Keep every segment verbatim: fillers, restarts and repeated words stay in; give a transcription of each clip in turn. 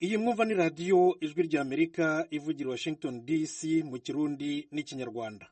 iyi mwumva ni radiyo ijwi ry'Amerika ivugira Washington D C mu Kirundi n'Ikinyarwanda.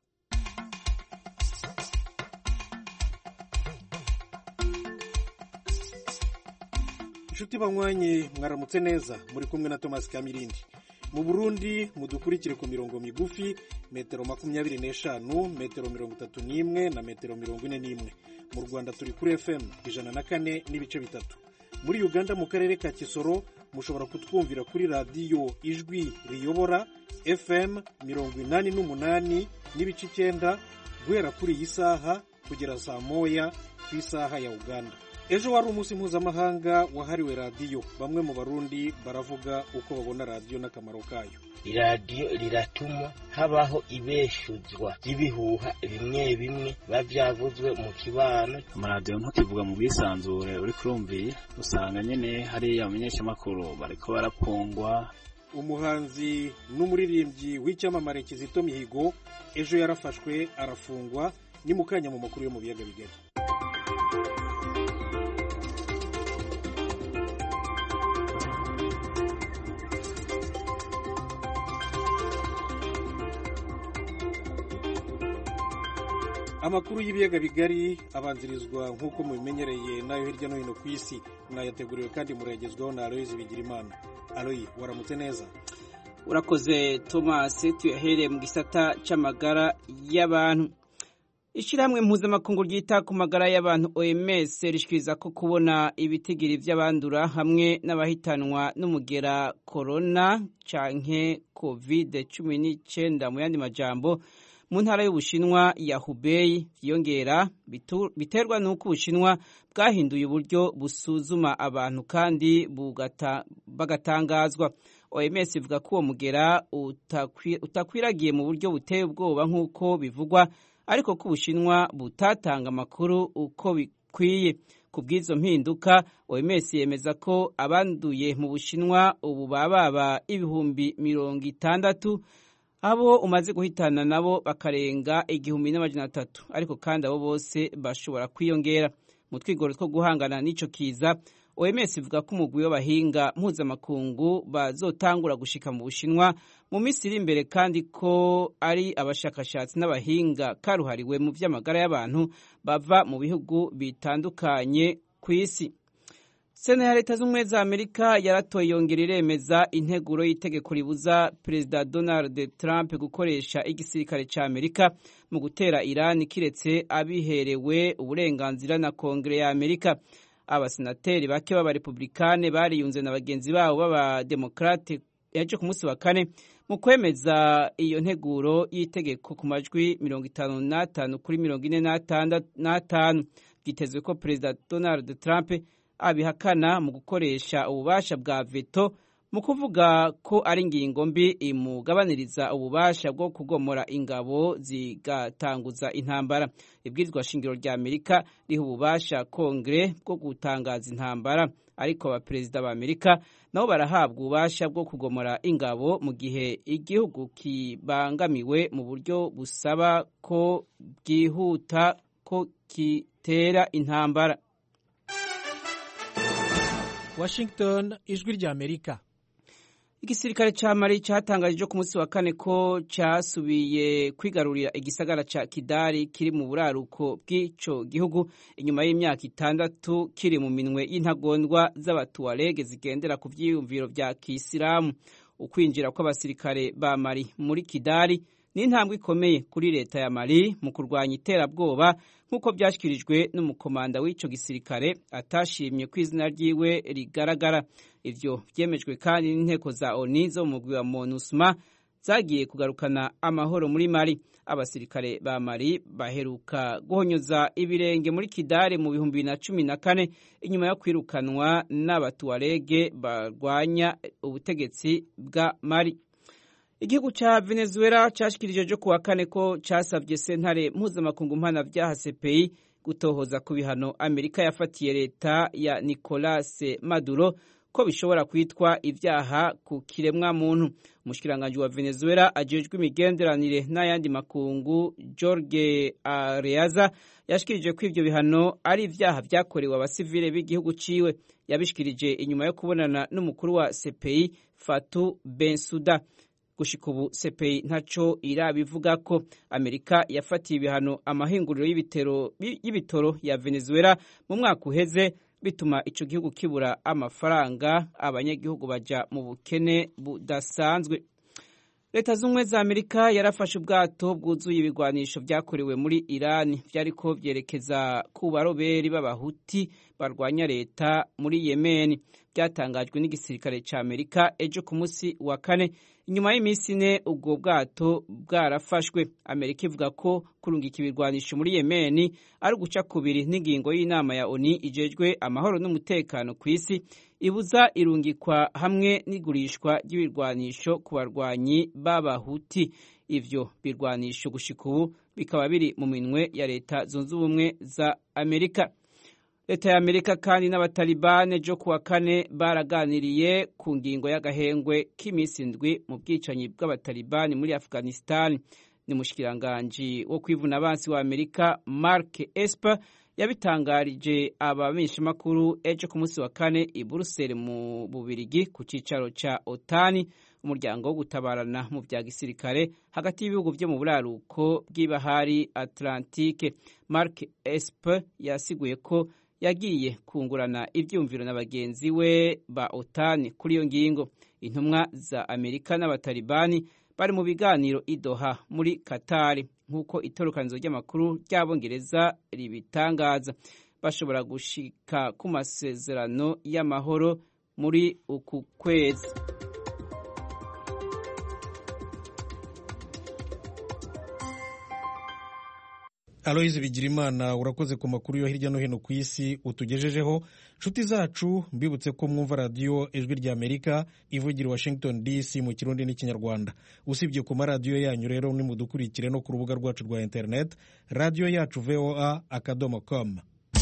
Inshuti banywanye mwaramutse neza, muri kumwe na Thomas Kamirindi. Mu Burundi mudukurikire ku mirongo migufi metero makumyabiri n'eshanu, metero mirongo itatu n'imwe na metero mirongo ine n'imwe. Mu Rwanda turi kuri F M ijana na kane n'ibice bitatu. Muri Uganda mu karere ka Kisoro mushobora kutwumvira kuri radiyo ijwi riyobora F M mirongo inani n'umunani n'ibice icyenda guhera kuri iyi saha kugera saa moya ku isaha ya Uganda. Ejo wari umunsi mpuzamahanga wahariwe radiyo. Bamwe mu Barundi baravuga uko babona radiyo n'akamaro kayo. Iradiyo riratuma habaho ibeshuzwa ry'ibihuha bimwe bimwe bavyavuzwe mu kibano. Amaradiyo ntukivuga mu bwisanzure uri kurumviye, usanga nyene hari abamenyeshamakuru bariko barapongwa. Umuhanzi n'umuririmbyi w'icyamamare Kizito Mihigo ejo yarafashwe arafungwa. Ni mukanya mu makuru yo mu biyaga bigari. Amakuru y'ibiyaga bigari abanzirizwa nk'uko mubimenyereye nayo hirya no hino ku isi, mwayateguriwe kandi muragezwaho na Aloys Bigirimana. Aloy, waramutse neza? Urakoze Thomas. Tuyahereye mu gisata c'amagara y'abantu. Ishirahamwe mpuzamakungu ryita ku magara y'abantu O M S rishikiriza ko kubona ibitigiri vy'abandura hamwe n'abahitanwa n'umugera corona canke covid cumi n'icyenda mu yandi majambo mu ntara y'Ubushinwa ya Hubei yongera biterwa nuko Ubushinwa bwahinduye uburyo busuzuma abantu kandi bugata bagatangazwa. O M S ivuga ko uwo mugera utakwiragiye mu buryo buteye ubwoba nk'uko bivugwa, ariko ko Ubushinwa butatanga amakuru uko bikwiye. Ku bw'izo mpinduka, O M S yemeza ko abanduye mu Bushinwa ubu bababa ibihumbi mirongo itandatu, abo umaze guhitana nabo bakarenga igihumbi n'amajana atatu, ariko kandi abo bose bashobora kwiyongera. Mu twigoro two guhangana n'ico kiza, O M S ivuga ko umugwi w'abahinga mpuzamakungu bazotangura gushika mu Bushinwa mu minsi iri imbere, kandi ko ari abashakashatsi n'abahinga karuhariwe mu vy'amagara y'abantu bava mu bihugu bitandukanye ku isi. Sena ya Leta z'Ubumwe za Amerika yaratoye yongera iremeza integuro y'itegeko ribuza Perezida Donald Trump gukoresha igisirikare ca Amerika mu gutera Iran kiretse abiherewe uburenganzira na Kongere ya Amerika. Abasenateri bake b'abarepublikane bariyunze na bagenzi babo b'abademokrate yaje ku munsi wa kane mu kwemeza iyo nteguro y'itegeko ku majwi mirongo itanu n'atanu kuri mirongo ine n'atanu. Byitezwe ko Perezida Donald Trump abihakana mu gukoresha ububasha bwa veto mu kuvuga ko ari ingingo mbi imugabaniriza ububasha bwo kugomora ingabo zigatanguza intambara. Ibwirizwa shingiro rya Amerika riha ububasha Kongere bwo gutangaza intambara, ariko abaperezida ba Amerika nabo barahabwa ububasha bwo kugomora ingabo mu gihe igihugu kibangamiwe mu buryo busaba ko bwihuta ko kitera intambara. Washington, ijwi ry'Amerika. Igisirikare ca Mali catangaje ku munsi wa kane ko casubiye kwigarurira igisagara ca Kidal kiri mu buraruko bw'ico gihugu inyuma y'imyaka itandatu kiri mu minwe y'intagondwa z'abatuarege zigendera ku vyiyumviro vya Kisilamu. Ukwinjira kw'abasirikare ba Mali muri Kidal ni intambwe ikomeye kuri leta ya Mali mu kurwanya iterabwoba, nk'uko byashyikirijwe n'umukomanda w'ico gisirikare atashimye ko izina ryiwe rigaragara. Ivyo vyemejwe kandi n'inteko za O N U zo mu mugwi wa MONUSMA zagiye kugarukana amahoro muri Mali. Abasirikare ba Mali baheruka guhonyoza ibirenge muri Kidal mu bihumbi bibiri na cumi na kane inyuma yo kwirukanwa n'abatuarege barwanya ubutegetsi bwa Mali. Igihugu cha Venezuela cashikirije jo kuwa kane ko casavye sentare mpuzamakungu mpanavyaha C P I gutohoza ku bihano Amerika yafatiye leta ya Nicolas Maduro ko bishobora kwitwa ivyaha ku kiremwa muntu. Umushikiranganje wa Venezuela ajejwe imigenderanire n'ayandi makungu Jorge Areaza yashikirije ko ivyo bihano ari ivyaha vyakorewe abasivile b'igihugu ciwe. Yabishikirije inyuma yo kubonana n'umukuru wa C P I Fatou Bensouda. Gushika ubu C P I ntaco irabivuga ko. Amerika yafatiye ibihano amahinguriro y'ibitero y'ibitoro ya Venezuela mu mwaka uheze, bituma ico gihugu kibura amafaranga, abanyagihugu baja mu bukene budasanzwe. Leta z'ubumwe za Amerika yarafashe ubwato bwuzuye ibigwanisho vyakorewe muri Iran vyariko vyerekeza ku baroberi b'abahuti barwanya leta muri Yemen. Byatangajwe n'igisirikare ca Amerika ejo ku munsi wa kane, inyuma y'imisi ine ubwo bwato bwarafashwe. Amerika ivuga ko kurungika ibirwanisho muri Yemen ari guca kubiri n'ingingo y'inama ya O N U ijejwe amahoro n'umutekano ku isi, ibuza irungikwa hamwe n'igurishwa ry'ibirwanisho ku barwanyi b'abahuti. Ivyo birwanisho gushika ubu bikaba biri mu minwe ya Leta zunze ubumwe za Amerika. Leta ya Amerika kandi n'abatalibane jo kuwa kane baraganiriye ku ngingo y'agahengwe k'imisi ndwi mu bwicanyi bw'abatalibani muri Afghanistan. Ni mushikiranganje wo kwivuna abansi wa Amerika Mark Esper yabitangarije abamenyeshamakuru ejo ku munsi wa kane i Brussels mu Bubirigi ku cicaro ca OTAN, umuryango wo gutabarana mu vya gisirikare hagati y'ibihugu vyo mu buraruko bw'ibahari Atlantique. Mark Esper yasiguye ko yagiye kungurana ivyumviro na bagenzi we ba OTAN kuri iyo ngingo. Intumwa za Amerika n'abatalibani bari mu biganiro i Doha muri Qatar, nk'uko itorokanizo ry'amakuru ry'Abongereza ribitangaza. Bashobora gushika ku masezerano y'amahoro muri uku kwezi. Aloyizi Bigirimana, urakoze ku makuru yo hirya no hino ku isi utugejejeho. Nshuti zacu, mbibutse ko mwumva radiyo Ijwi rya Amerika ivugira Washington D C mu Kirundi n'Ikinyarwanda. Usibye ku maradiyo yanyu rero, nimudukurikire no ku rubuga rwacu rwa internet, radiyo yacu V O A akadomo com.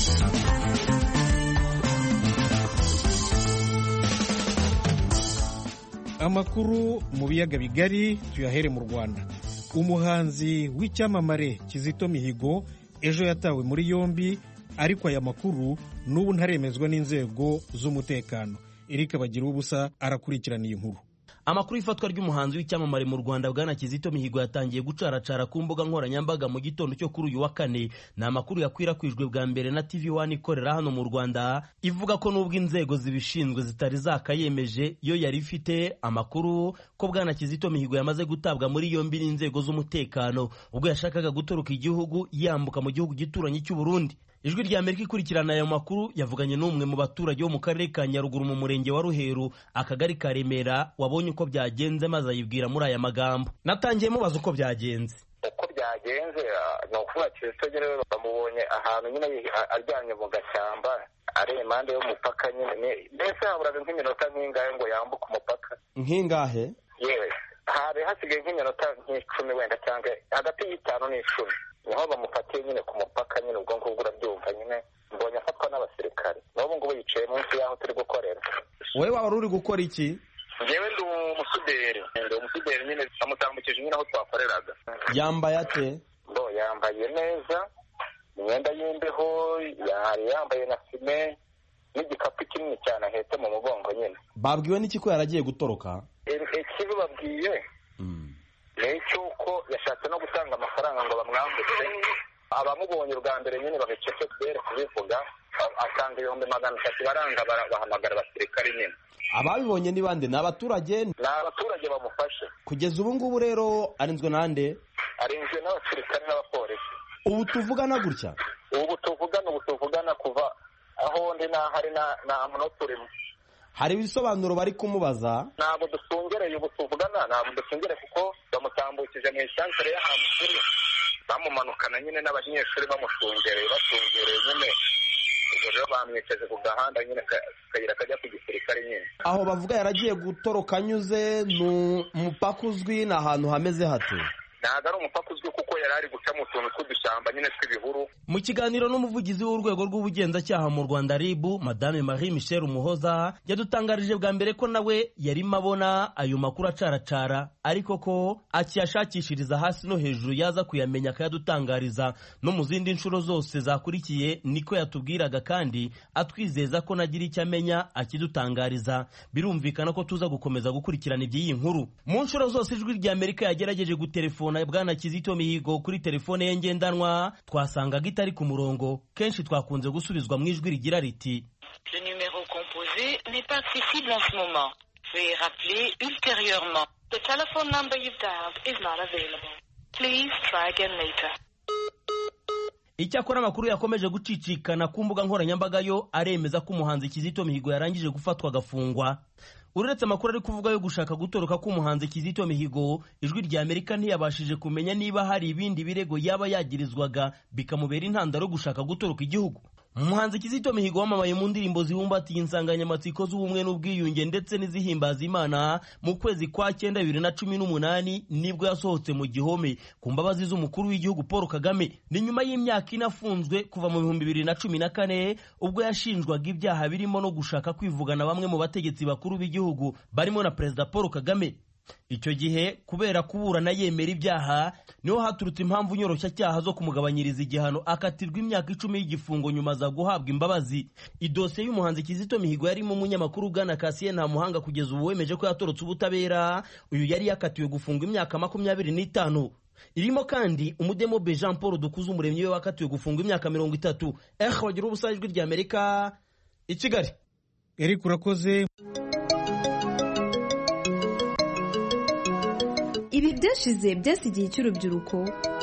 Amakuru mu biyaga bigari tuyahere mu Rwanda. Umuhanzi w'icyamamare Kizito Mihigo ejo yatawe muri yombi, ariko aya makuru n'ubu ntaremezwa n'inzego z'umutekano. Eric Bagira ubusa arakurikirana iyi nkuru. Amakuru ifatwa ry'umuhanzi w'icyamamare mu Rwanda bwana Kizito Mihigo yatangiye gucaracara ku mbuga nkoranyambaga mu gitondo cyo kuri uyu wa kane. Ni amakuru yakwirakwijwe bwa mbere na T V one ikorera hano mu Rwanda, ivuga ko nubwo inzego zibishinzwe zitari zakayemeje, yo yari ifite amakuru ko bwana Kizito Mihigo yamaze gutabwa muri yombi n'inzego z'umutekano ubwo yashakaga gutoroka igihugu yambuka mu gihugu gituranye cy'u Burundi. Ijwi rya Amerika ikurikirana ayo makuru yavuganye n'umwe mu baturage bo mu karere ka Nyaruguru mu murenge wa Ruheru akagari ka Remera wabonye uko byagenze maze ayibwira muri aya magambo. Natangiye mubaza uko byagenze. Uko byagenze no kuvuga Kizito rero bamubonye ahantu nyine aryamye mu gashyamba ari impande y'umupaka nyine, mbese haburaga nk'iminota nk'ingahe ngo yambuke umupaka. Nk'ingahe? Yewe hari hasigaye nk'iminota nk'icumi wenda cyangwa hagati y'itanu n'icumi niho bamufatiye nyine ku mupaka nyine. Ubwo ngubwo urabyumva nyine, mbonye afatwa n'abasirikare n'ubu ngubu yicaye munsi y'aho turi gukorera. Wowe waba uri gukora iki? Njyewe ndi umusuderi, ndi umusuderi nyine, amutambukije nyine aho twakoreraga. Yambaye ate? Ndo yambaye neza, imyenda y'imbeho, yari yambaye na fime n'igikapu kinini cyane ahetse mu mugongo nyine. Babwiwe n'iki ko yaragiye gutoroka? Ikibi babwiye ni icy'uko yashatse no gutanga amafaranga ngo bamwambutse. Abamubonye ubwa mbere nyine babicece kubera kubivuga, atanga ibihumbi magana atatu baranga, bahamagara abasirikari nyine. Ababibonye ni bande? Ni abaturage? Ni abaturage bamufashe. Kugeza ubu ngubu rero arinzwe nande? Arinzwe n'abasirikari n'abapolisi. Ubu tuvugana gutya? Ubu tuvugana ubu tuvugana kuva aho ndi na hari na munota urimo. Hari ibisobanuro bari kumubaza? Ntabwo dusungereye ubu tuvugana, ntabwo dusungereye kuko bamutambukije mu isantere y'ahantu turi, bamumanukana nyine n'abanyeshuri bamushungereye batungereye nyine. Ubwo rero bamwicaje ku gahanda nyine kayira kajya ku gisirikare nyine. Aho bavuga yaragiye gutoroka anyuze mu mupaka uzwi, ni ahantu hameze hate? ntabwo ari umupaka uzwi kuko yari ari guca mu tuntu tw'udushyamba nyine tw'ibihuru. Mu kiganiro n'umuvugizi w'urwego rw'ubugenzacyaha mu Rwanda R I B, Madame Marie Michel Umuhoza, yadutangarije bwa mbere ko nawe yarimo abona ayo makuru acaracara, ariko ko akiyashakishiriza hasi no hejuru yaza kuyamenya akayadutangariza no mu zindi nshuro zose zakurikiye. Niko yatubwiraga kandi atwizeza ko nagira icyo amenya akidutangariza. Birumvikana ko tuza gukomeza gukurikirana iby'iyi nkuru. Mu nshuro zose Ijwi rya Amerika yagerageje gutelefona Bwana Kizito Mihigo kuri telefone ye ngendanwa, twasangaga itari ku murongo. Kenshi twakunze gusubizwa mu ijwi rigira riti: Le numéro composé n'est pas accessible en ce moment. Veuillez rappeler ultérieurement. The telephone number you've dialed is not available. Please try again later. Icyakora amakuru yakomeje gucicikana ku mbuga nkoranyambaga yo aremeza ko umuhanzi Kizito Mihigo yarangije gufatwa agafungwa. Uretse amakuru ari kuvuga yo gushaka gutoroka k'umuhanzi Kizito Mihigo, Ijwi rya Amerika ntiyabashije kumenya niba hari ibindi birego yaba yagirizwaga bikamubera intandaro yo gushaka gutoroka igihugu. Umuhanzi Kizito Mihigo wamamaye mu ndirimbo zibumbatiye insanganyamatsiko z'ubumwe n'ubwiyunge ndetse n'izihimbaza Imana mu kwezi kwa cyenda bibiri na cumi n'umunani nibwo yasohotse mu gihome ku mbabazi z'umukuru w'igihugu Paul Kagame. Ni nyuma y'imyaka inafunzwe kuva mu bihumbi bibiri na cumi na kane ubwo yashinjwaga ibyaha birimo no gushaka kwivugana bamwe mu bategetsi bakuru b'igihugu barimo na Perezida Paul Kagame. Icyo gihe kubera kuburana yemera ibyaha niho haturutse impamvu nyoroshyacyaha zo kumugabanyiriza igihano akatirwa imyaka icumi y'igifungo nyuma za guhabwa imbabazi. Idosiye y'umuhanzi Kizito Mihigo yarimo umunyamakuru Bwana Cassien Ntamuhanga kugeza ubu wemeje ko yatorotse ubutabera. Uyu yari yakatiwe gufungwa imyaka makumyabiri n'itanu. Irimo kandi Umudemobe Jean Paul Dukuzumuremyi we wakatiwe gufungwa imyaka mirongo itatu. Eh wagira ubusa Ijwi rya Amerika i Kigali. Eric urakoze. Ibi byashize byasigiye cy'urubyiruko.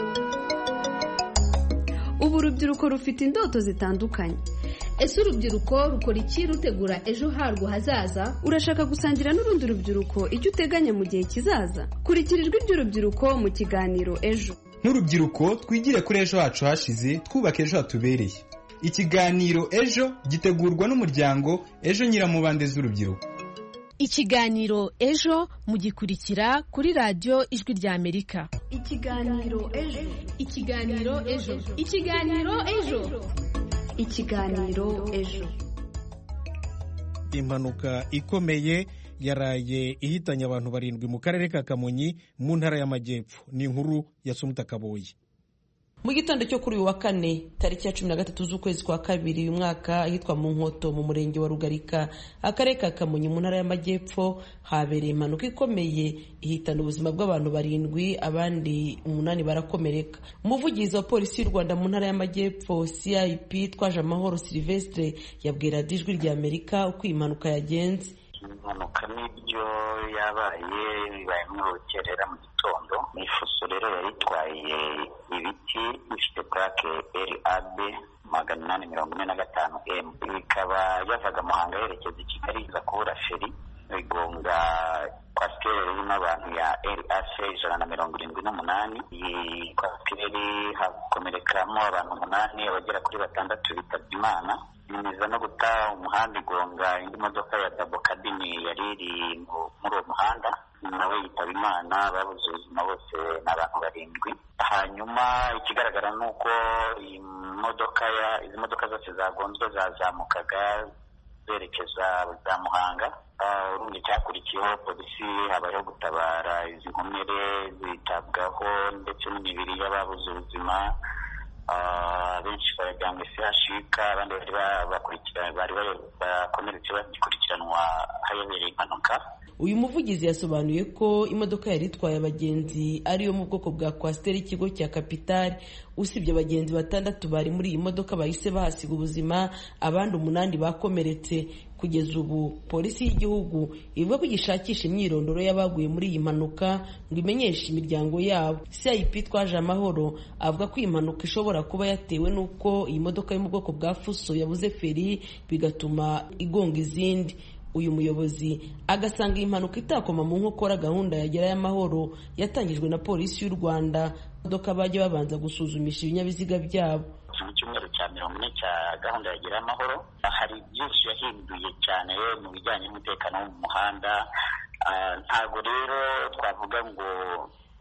Ubu urubyiruko rufite indoto zitandukanye. Ese urubyiruko rukora iki rutegura ejo harwo hazaza? Urashaka gusangira n'urundi rubyiruko icyo uteganya mu gihe kizaza? Kurikira Ijwi ry'urubyiruko mu kiganiro Ejo. Nk'urubyiruko twigire kuri ejo hacu hashize, twubaka ejo hatubereye. Ikiganiro Ejo gitegurwa n'umuryango Ejo Nyiramubande z'urubyiruko. Ikiganiro Ejo mugikurikira kuri radio Ijwi rya Amerika. Ikiganiro Ejo. Ikiganiro Ejo. Ikiganiro Ejo. Ikiganiro Ejo. Impanuka ikomeye yaraye ihitanye abantu barindwi mu karere ka Kamonyi mu ntara y'Amajyepfo. Ni inkuru ya Sumuta Kaboyi. Mu gitondo cyo kuri uyu wa kane tariki ya cumi na gatatu z'ukwezi kwa kabiri uyu mwaka ahitwa mu Nkoto mu murenge wa Rugarika akarere ka Kamonyi mu ntara y'Amajyepfo habereye impanuka ikomeye ihitana ubuzima bw'abantu barindwi abandi umunani barakomereka. Umuvugizi wa polisi y'u Rwanda mu ntara y'Amajyepfo C I P Twaje Amahoro Sylvestre yabwira Ijwi rya Amerika uko impanuka yagenze. Impanuka nibyo yabaye bibaye mu rukerera mu gitondo. Ni fuso rero yaritwaye ibiti bifite plaque R A B magana inani mirongo ine na gatanu M. Ikaba yavaga Muhanga yerekeza i Kigali iza kubura feri igonga kwasiteri irimo abantu ya R A C ijana na mirongo irindwi n'umunani. Iyi kwasiteri hakomerekamo abantu umunani abagera kuri batandatu bitabye Imana. Imiza no guta umuhanda igonga indi modoka ya Dabo Kabini yari iri muri uwo muhanda nawe yitaba Imana. Babuze ubuzima bose n'abantu barindwi. Hanyuma ikigaragara ni uko iyi modoka ya izi modoka zose zagonzwe zazamukaga zerekeza za Muhanga. Urundi cyakurikiyeho polisi habayeho gutabara izi nkomere zitabwaho ndetse n'imibiri y'ababuze ubuzima. Benshi barajyanywe C H U K abandi bari bakurikirana bari bakomeretse bagikurikiranwa hayobereye impanuka. Uyu muvugizi yasobanuye ko imodoka yari itwaye abagenzi ariyo mu bwoko bwa Coaster ikigo cya Capital. Usibye abagenzi batandatu bari muri iyi modoka bahise bahasiga ubuzima, abandi umunani bakomeretse. Kugeza ubu polisi y'igihugu ivuga ko gishakisha imyirondoro y'abaguye muri iyi mpanuka ngo imenyeshe imiryango yabo. C I P Twaje Amahoro avuga ko iyi mpanuka ishobora kuba yatewe n'uko iyi modoka yo mu bwoko bwa Fuso yabuze feri bigatuma igonga izindi. Uyu muyobozi agasanga iyi mpanuka itakoma mu nkokora gahunda ya Gerayo Amahoro yatangijwe na polisi y'u Rwanda. Imodoka bajya babanza gusuzumisha ibinyabiziga byabo. Mu cyumweru cya mirongo ine cya gahunda ya Gerayo Amahoro hari byinshi yahinduye cyane mu bijyanye n'umutekano wo mu muhanda. Ntabwo rero twavuga ngo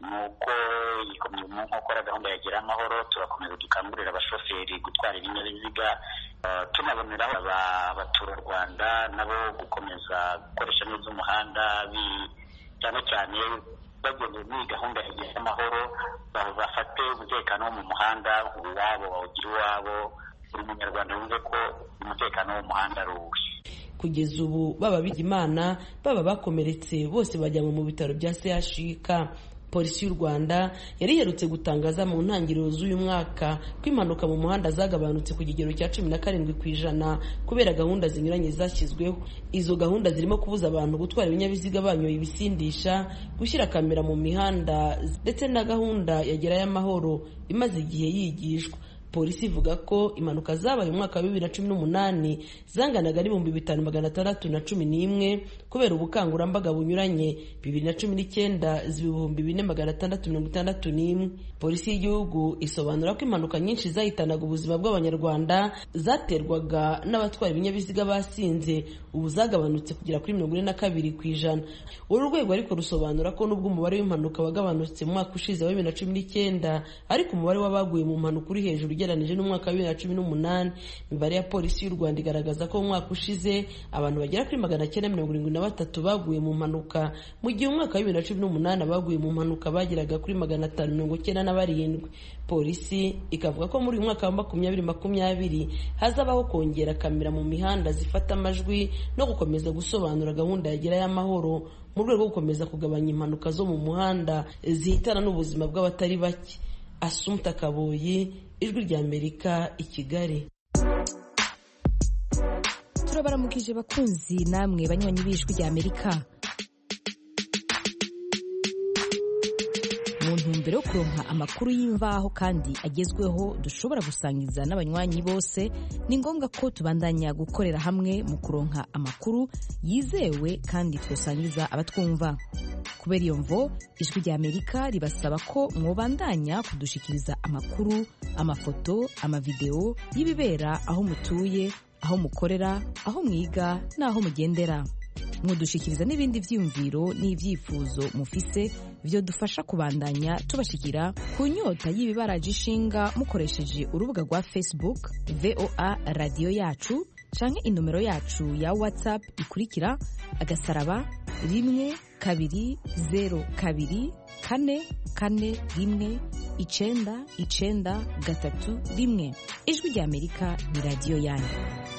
nuko yikomye mu nkokora gahunda ya Gira Amahoro. Turakomeza dukangurira abashoferi gutwara ibinyabiziga, tunaboneraho abaturarwanda nabo gukomeza gukoresha neza umuhanda, cyane cyane bagendeye muri gahunda ya Gira Amahoro, bafate umutekano wo mu muhanda uwabo bawugira uwabo, buri munyarwanda yumve ko umutekano wo mu muhanda ari uwe. Kugeza ubu baba Bigimana baba bakomeretse bose bajyanwe mu bitaro bya C H U K. Polisi y'u Rwanda yari iherutse gutangaza mu ntangiriro z'uyu mwaka ko impanuka mu muhanda zagabanutse ku kigero cya cumi na karindwi ku ijana kubera gahunda zinyuranye zashyizweho. Izo gahunda zirimo kubuza abantu gutwara ibinyabiziga banyoye ibisindisha, gushyira kamera mu mihanda ndetse na gahunda ya Gerayo Amahoro imaze igihe yigishwa. Polisi ivuga ko impanuka zabaye mu mwaka wa bibiri na cumi n'umunani zanganaga n'ibihumbi bitanu magana atandatu na cumi n'imwe kubera ubukangurambaga bunyuranye. Bibiri na cumi n'icyenda ziba ibihumbi bine magana atandatu mirongo itandatu n'imwe. Polisi y'igihugu isobanura ko impanuka nyinshi zahitanaga ubuzima bw'abanyarwanda zaterwaga n'abatwara ibinyabiziga basinze, ubu zagabanutse kugera kuri mirongo ine na kabiri ku ijana. Uru rwego ariko rusobanura ko nubwo umubare w'impanuka wagabanutse mu mwaka ushize wa bibiri na cumi n'icyenda, ariko umubare w'abaguye mu mpanuka uri hejuru ugereranije n'umwaka wa bibiri na cumi n'umunani. Imibare ya Polisi y'u Rwanda igaragaza ko mu mwaka ushize abantu bagera kuri magana cyenda mirongo irindwi na batatu baguye mu mpanuka, mu gihe umwaka wa bibiri na cumi n'umunani abaguye mu mpanuka bageraga kuri magana atanu mirongo icyenda na barindwi. Polisi ikavuga ko muri uyu mwaka wa makumyabiri makumyabiri hazabaho kongera kamera mu mihanda zifata amajwi no gukomeza gusobanura gahunda ya Gerayo Amahoro mu rwego rwo gukomeza kugabanya impanuka zo mu muhanda zihitana n'ubuzima bw'abatari bake. Assumpta Kaboyi, Ijwi rya Amerika, i Kigali. Turabaramukije bakunzi namwe banywanyi b'Ijwi rya Amerika. Mu ntumbero yo kuronka amakuru y'imvaho kandi agezweho dushobora gusangiza n'abanywanyi bose, ni ngombwa ko tubandanya gukorera hamwe mu kuronka amakuru yizewe kandi twosangiza abatwumva. Kubera iyo mvo, Ijwi rya Amerika ribasaba ko mwobandanya kudushikiriza amakuru, amafoto, amavideo y'ibibera aho mutuye, aho mukorera, aho mwiga n'aho mugendera. Mudushikiriza n'ibindi vyiyumviro n'ivyifuzo mufise vyo dufasha kubandanya tubashikira ku nyota y'ibibaraje ishinga mukoresheje urubuga rwa Facebook V O A Radio Yacu canke inomero yacu ya WhatsApp ikurikira agasaraba rimwe kabiri zero kabiri kane kane rimwe icenda icenda gatatu rimwe. Ijwi rya Amerika ni radio yanyu.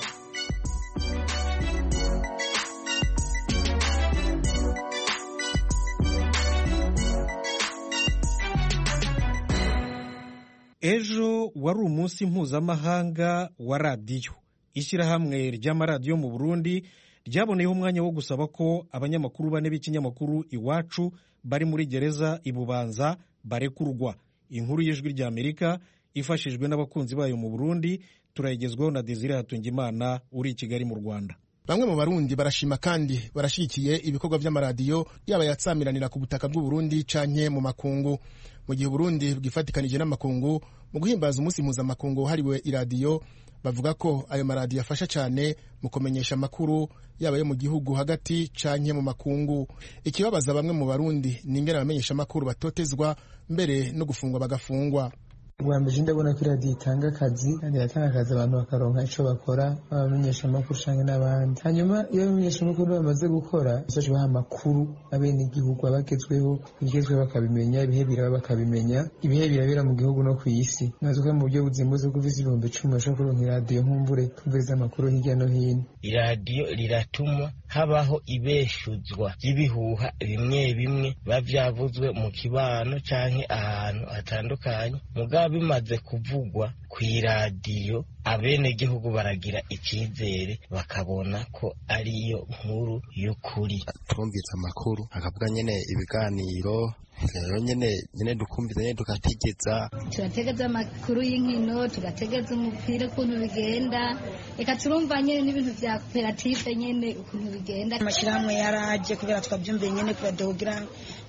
Ejo wari umunsi mpuzamahanga wa radiyo. Ishyirahamwe ry'amaradiyo mu Burundi ryaboneyeho umwanya wo gusaba ko abanyamakuru bane b'ikinyamakuru Iwacu bari muri gereza i Bubanza barekurwa. Inkuru y'Ijwi rya Amerika ifashijwe n'abakunzi bayo mu Burundi turayigezweho na Desire Hatungimana uri i Kigali mu Rwanda. Bamwe mu Barundi barashima kandi barashigikiye ibikorwa by'amaradiyo yaba yatsamiranira ku butaka bw'u Burundi canke mu makungu. Mu gihe Burundi bwifatikanije n'amakungu mu guhimbaza umunsi mpuzamakungu wahariwe iradiyo, bavuga ko ayo maradiyo afasha cyane mu kumenyesha amakuru yaba yo mu gihugu hagati canke mu makungu. Ikibabaza bamwe mu Barundi ni ingene abamenyesha amakuru batotezwa mbere no gufungwa bagafungwa. Ubwa mbere ndabona ko iradiyo itanga akazi kandi iratanga akazi abantu bakaronka icyo bakora, abamenyesha amakuru canke n'abandi. Hanyuma iyo abamenyesha amakuru bamaze gukora basoje baha amakuru abene igihugu abagezweho, ibigezweho bakabimenya, ibihe biraba bakabimenya, ibihe birabera mu gihugu no ku isi. Nazuka mu buryo buzimbuze ko uvise ibihumbi icumi bashobora kuronka iradiyo nkumbure kumviriza amakuru hirya no hino. Iradiyo riratuma habaho ibeshuzwa ry'ibihuha bimwe bimwe biba vyavuzwe mu kibano canke ahantu hatandukanye. Muga bimaze kuvugwa ku iradiyo abenegihugu baragira icyizere bakabona ko ariyo nkuru y'ukuri. Twumvise amakuru akavuga nyene ibiganiro rero nyene nyene dukumviza nyene tugategeza turategeza amakuru y'inkino, tugategeza umupira ukuntu bigenda, reka turumva nyene n'ibintu vya koperative nyene ukuntu bigenda. Amashirahamwe yaraje kubera twabyumviye nyene kubadogira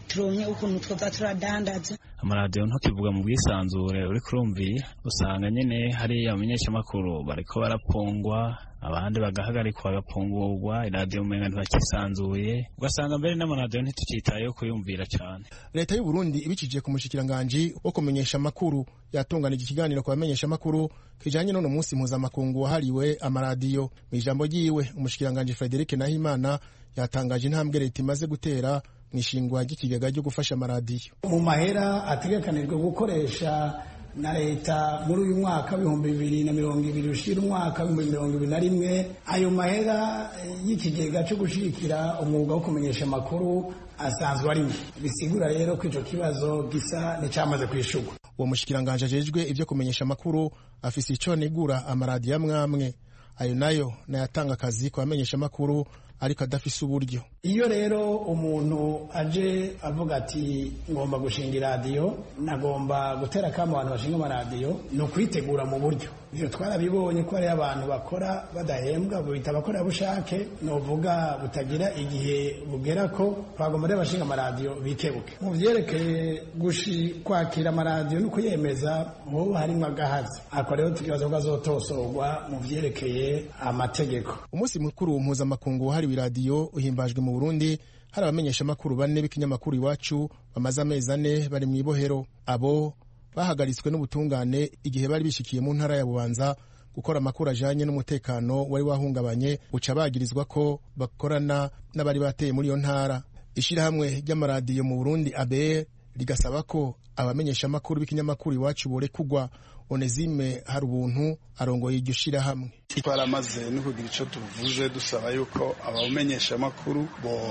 turonke ukuntu twoza turadandaza. Amaradiyo ntukivuga mu bwisanzure uri kurumviye usanga nyene hari abamenyeshamakuru bariko barapfungwa abandi bagahagarikwa bagapfungurwa iradiyo umenga ntibakisanzuye ugasanga mbere n'amaradiyo ntitucitayeho kuyumvira cyane. Leta y'u Burundi ibicije ku mushikiranganji wo kumenyesha amakuru yatunganije ikiganiro ku bamenyesha amakuru kijanye n'uno munsi mpuzamakungu wahariwe amaradiyo. Mu ijambo ryiwe umushikiranganji Frederic Nahimana yatangaje intambwe leta imaze gutera mu ishingwa ry'ikigega cyo gufasha amaradiyo. Mu mahera ategekanijwe gukoresha na leta muri uyu mwaka w'ibihumbi bibiri na mirongo ibiri ushira umwaka w'ibihumbi mirongo ibiri na rimwe, ayo mahera y'ikigega cyo gushigikira umwuga wo kumenyesha amakuru asanzwe arimo. Bisigura rero ko ico kibazo gisa n'icamaze kwishurwa. Uwo mushikiranganje ajejwe ivyo kumenyesha amakuru afise ico negura amaradiyo amwamwe, ayo nayo nayatanga akazi ku bamenyesha amakuru ariko adafise uburyo. Iyo rero umuntu aje avuga ati ngomba gushinga iradiyo, nagomba gutera kama abantu bashinga amaradiyo, no kwitegura mu buryo. Ivyo twarabibonye ko ari abantu bakora badahembwa bita abakora bushake, novuga butagira igihe bugera ko bagomba rero bashinga amaradiyo bikebuke. Mu vyerekeye gushi kwakira amaradiyo no kuyemeza ubu harimo agahazi. Ako rero tukibazo kazotosorwa mu vyerekeye amategeko. Umunsi mukuru mpuzamakungu wahariwe iradiyo uhimbajwe mu Burundi, hari abamenyesha amakuru bane b'ikinyamakuru Iwacu bamaze amezi ane bari mu ibohero. Abo bahagaritswe n'ubutungane igihe bari bishikiye mu ntara ya Bubanza gukora amakuru ajanye n'umutekano wari wahungabanye, uca bagirizwa ko bakorana n'abari bateye muri iyo ntara. Ishirahamwe ry'amaradiyo mu Burundi A B R rigasaba ko abamenyesha amakuru b'ikinyamakuru Iwacu borekugwa. Onezime hari ubuntu arongoye iryo shirahamwe. Twaramaze no kugira ico tuvuze dusaba yuko abamenyesha amakuru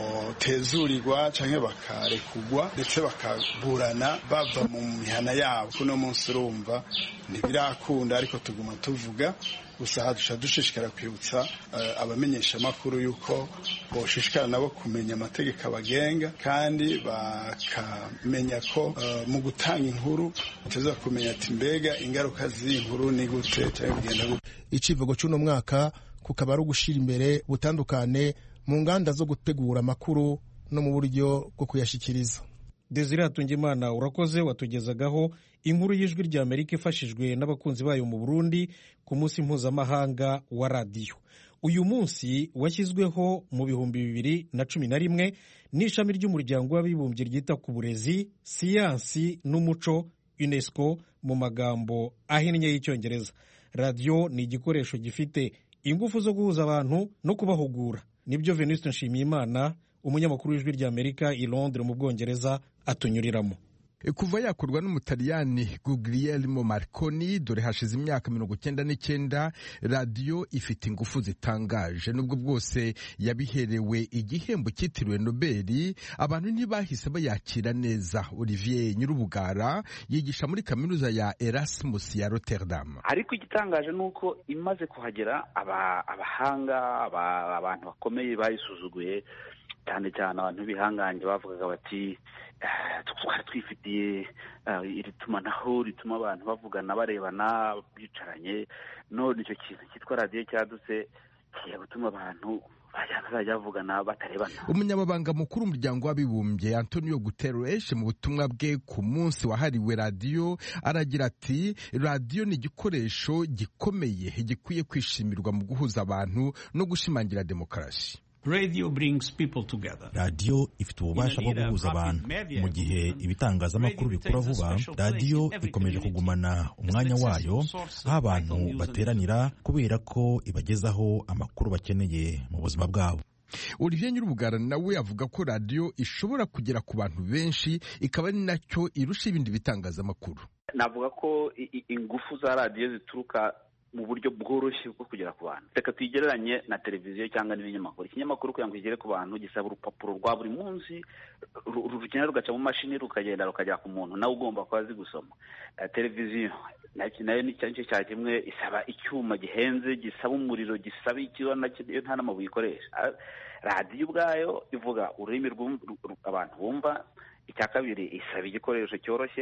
botezurirwa canke bakarekugwa ndetse bakaburana bava mu mihana yabo. Kuno munsi urumva ntibirakunda ariko tuguma tuvuga gusa hadusha dushishikara kwibutsa uh, abamenyesha amakuru yuko boshishikara nabo kumenya amategeko abagenga kandi bakamenya ko uh, mu gutanga inkuru tuza kumenya ati mbega ingaruka z'inkuru ni gute cyangwa bigenda gute. Icivugo cy'uno mwaka kukaba ari ugushira imbere butandukane mu nganda zo gutegura amakuru no mu buryo bwo kuyashikiriza. Desire Hatungimana urakoze watugezagaho inkuru y'ijwi rya Amerika ifashijwe n'abakunzi bayo mu Burundi ku munsi mpuzamahanga wa radiyo. Uyu munsi washyizweho mu bihumbi bibiri na cumi na rimwe n'ishami ry'umuryango w'abibumbye ryita ku burezi, siyansi n'umuco UNESCO mu magambo ahinnye y'icyongereza. Radiyo ni igikoresho gifite ingufu zo guhuza abantu no kubahugura. Nibyo Venuste Nshimiyimana umunyamakuru w'ijwi rya Amerika i Londres mu Bwongereza atunyuriramo. Kuva yakorwa n'umutaliyani Guglielmo Marconi, dore hashize imyaka mirongo cyenda n'icyenda, radiyo ifite ingufu zitangaje. Nubwo bwose yabiherewe igihembo cyitiriwe Nobeli, abantu ntibahise bayakira neza. Olivier Nyirubugara yigisha muri kaminuza ya Erasmus ya Rotterdam. Ariko igitangaje nuko imaze kuhagera abahanga aba abantu bakomeye bayisuzuguye, cyane cyane abantu bihanganye bavugaga bati twari twifitiye iri tumanaho rituma abantu bavugana barebana bicaranye, none icyo kintu cyitwa radiyo cyadutse kigiye gutuma abantu bazajya bavugana batarebana. Umunyamabanga mukuru w'umuryango w'abibumbye Antonio Guterres mu butumwa bwe ku munsi wahariwe radiyo aragira ati radiyo ni igikoresho gikomeye gikwiye kwishimirwa mu guhuza abantu no gushimangira demokarasi. Radio brings people together. Radiyo ifite ububasha bwo guhuza abantu. Mu gihe ibitangazamakuru bikura vuba, radiyo ikomeje kugumana umwanya wayo aho abantu bateranira kubera ko ibagezaho amakuru bakeneye mu buzima bwabo. Olivier Nyirubugara nawe avuga ko radiyo ishobora kugera ku bantu benshi, ikaba ari nacyo irusha ibindi bitangazamakuru. Navuga ko ingufu za radiyo zituruka mu buryo bworoshye bwo kugera ku bantu. Reka tuyigereranye na televiziyo cyangwa n'ibinyamakuru. Ikinyamakuru kugira ngo igere ku bantu gisaba urupapuro rwa buri munsi rugenda rugaca mu mashini rukagenda rukajya ku muntu nawe ugomba kuba azi gusoma. Televiziyo nayo ni cyo cya kimwe, isaba icyuma gihenze, gisaba umuriro, gisaba ikiyo nta n'amabuye ikoresha. Radiyo ubwayo ivuga ururimi abantu bumva. Icya kabiri isaba igikoresho cyoroshye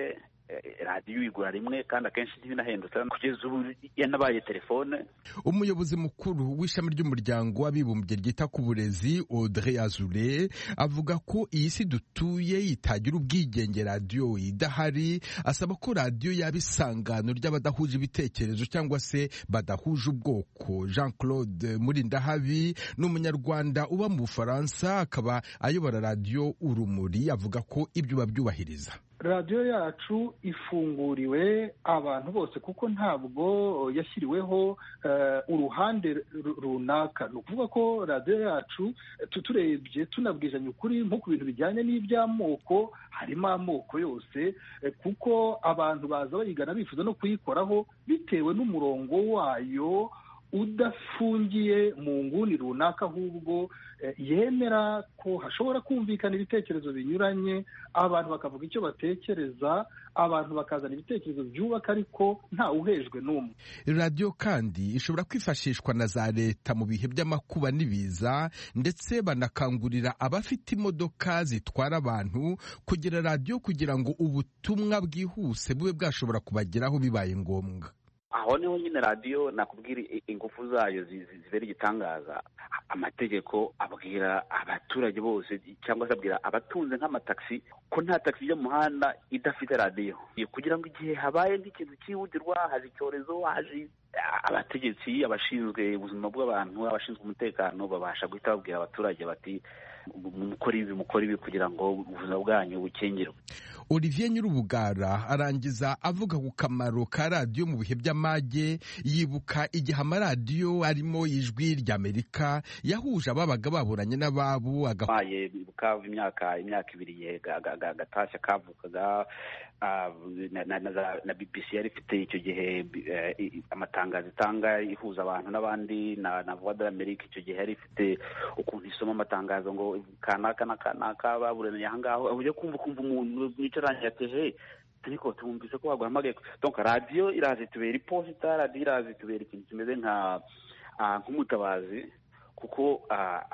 radiyo uyigura rimwe kandi akenshi ntibinahendutse kugeza ubu yanabaye telefone. Umuyobozi mukuru w'ishami ry'umuryango w'abibumbye ryita ku burezi Audrey Azoulay avuga ko iyi si dutuye itagira ubwigenge radiyo idahari, asaba ko radiyo yaba isangano ry'abadahuje ibitekerezo cyangwa se badahuje ubwoko. Jean Claude Murindahabi ni umunyarwanda uba mu Bufaransa akaba ayobora radiyo Urumuri, avuga ko ibyo babyubahiriza. radiyo yacu ifunguriwe abantu bose kuko ntabwo yashyiriweho uruhande runaka. Ni ukuvuga ko radiyo yacu tuturebye tunabwizanya ukuri nko ku bintu bijyanye n'iby'amoko, harimo amoko yose, kuko abantu baza bayigana bifuza no kuyikoraho bitewe n'umurongo wayo udafungiye mu nguni runaka, ahubwo yemera ko hashobora kumvikana ibitekerezo binyuranye, abantu bakavuga icyo batekereza, abantu bakazana ibitekerezo byubaka ariko nta uhejwe n'umwe. Radiyo kandi ishobora kwifashishwa na za leta mu bihe by'amakuba n'ibiza, ndetse banakangurira abafite imodoka zitwara abantu kugira radiyo kugira ngo ubutumwa bwihuse bube bwashobora kubageraho bibaye ngombwa. Aho niho nyine radiyo nakubwira ingufu zayo zibera igitangaza. Amategeko abwira abaturage bose cyangwa se abwira abatunze nk'amataxi ko nta taxi yo mu muhanda idafite radiyo, kugira ngo igihe habaye nk'ikintu cyihutirwa, haje icyorezo, haje abategetsi, abashinzwe ubuzima bw'abantu, abashinzwe umutekano babasha guhita babwira abaturage bati mukora ibi mukora ibi kugira ngo ubuzima bwanyu bukengerwe. Olivier Nyirubugara arangiza avuga ku kamaro ka radiyo mu bihe by'amage, yibuka igihe amaradiyo arimo Ijwi ry'Amerika yahuje ababaga baburanye n'ababo agabaye bukava imyaka imyaka ibiri igihe gatashya kavukaga, na B B C yari ifite icyo gihe amatangazo itanga ihuza abantu n'abandi, na Voix d'Amerique icyo gihe yari ifite ukuntu isoma amatangazo ngo kanaka na kanaka baburanye aha ngaho, ujye kumva kumva umuntu wicaranye yateje ariko tumvise ko baguhamagaye. Donc radiyo iraza itubera iposita, radiyo iraza itubera ikintu kimeze nka nk'umutabazi, kuko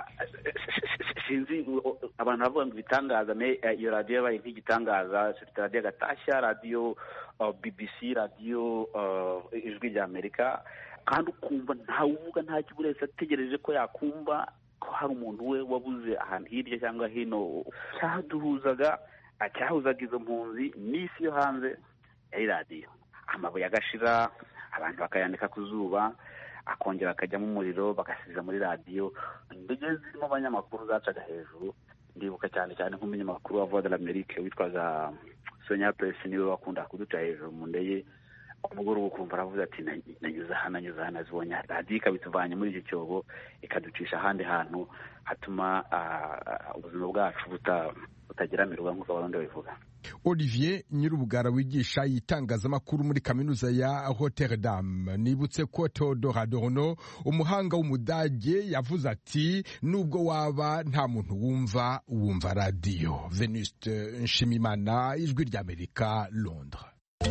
sinzi abantu bavuga ngo ibitangaza, iyo radiyo yabaye nk'igitangaza. Radiyo Gatashya, radiyo B B C, radiyo Ijwi ry'Amerika, kandi ukumva ntawe uvuga nta kibura wese ategereje ko yakumva ko hari umuntu we wabuze ahantu hirya cyangwa hino. Cyaduhuzaga cyahuzaga izo mpunzi n'isi yo hanze yari radiyo. Amabuye agashira, abantu bakayandika ku zuba, akongera akajyamo umuriro bagasiza muri radiyo. Indege zirimo abanyamakuru zacaga hejuru. Ndibuka cyane cyane nk'umunyamakuru wa Voix d'Amerique witwaga Sonia Press, niwe wakunda kuduca hejuru mu ndege. Umugore ukumva aravuze ati nanyuze aha nanyuze aha, nazibonye radiyo ikabituvanye muri icyo cyobo ikaducisha ahandi hantu hatuma ubuzima bwacu butageramirwa nk'uko abarundi babivuga. Olivier Nyirubugara wigisha itangazamakuru muri kaminuza ya Rotterdam, nibutse ko Theodor Adorno umuhanga w'umudage yavuze ati nubwo waba nta muntu wumva wumva radiyo. Venuste Nshimimana, Ijwi ry'Amerika, Londres.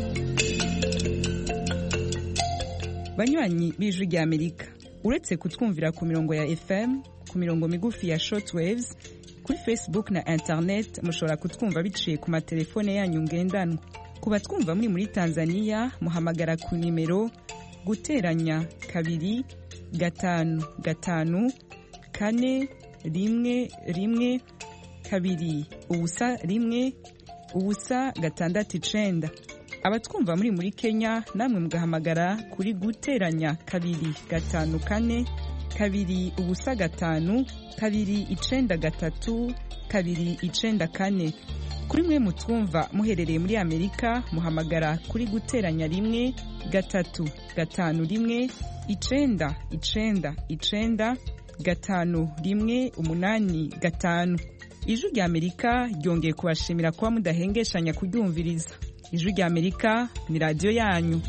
Banywanyi b'Ijwi ry'Amerika, uretse kutwumvira ku mirongo ya F M, ku mirongo migufi ya shortwaves, kuri Facebook na internet mushobora kutwumva biciye ku matelefone yanyu ngendanwa. Ku batwumva muri muri Tanzania muhamagara ku nimero guteranya kabiri gatanu gatanu kane rimwe rimwe kabiri ubusa rimwe ubusa gatandatu icenda. Abatwumva muri muri Kenya namwe mugahamagara kuri guteranya kabiri gatanu kane kabiri ubusa gatanu kabiri icenda gatatu kabiri icenda kane. Kuri mwe mutwumva muherereye muri Amerika muhamagara kuri guteranya rimwe gatatu gatanu rimwe icenda icenda icenda gatanu rimwe umunani gatanu. Ijwi ry'Amerika ryongeye kubashimira kuba mudahengeshanya kuryumviriza. Ijwi ry'Amerika ni radiyo yanyu.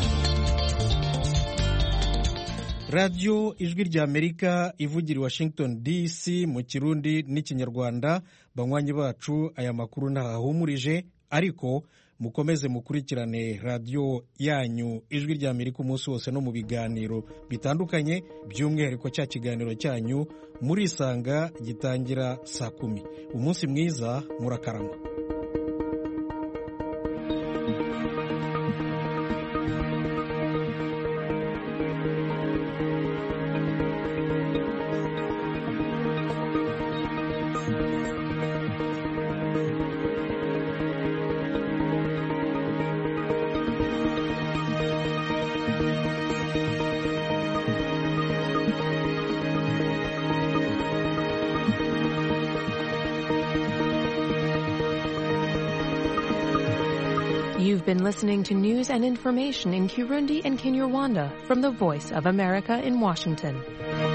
radiyo Ijwi ry'Amerika ivugira i Washington D C mu Kirundi n'Ikinyarwanda. Banywanyi bacu, aya makuru ntahahumurije, ariko mukomeze mukurikirane radiyo yanyu Ijwi ry'Amerika umunsi wose no mu biganiro bitandukanye, by'umwihariko cya kiganiro cyanyu murisanga gitangira saa kumi. Umunsi mwiza, murakarama. You've been listening to news and information in Kirundi and Kinyarwanda from the Voice of America in Washington.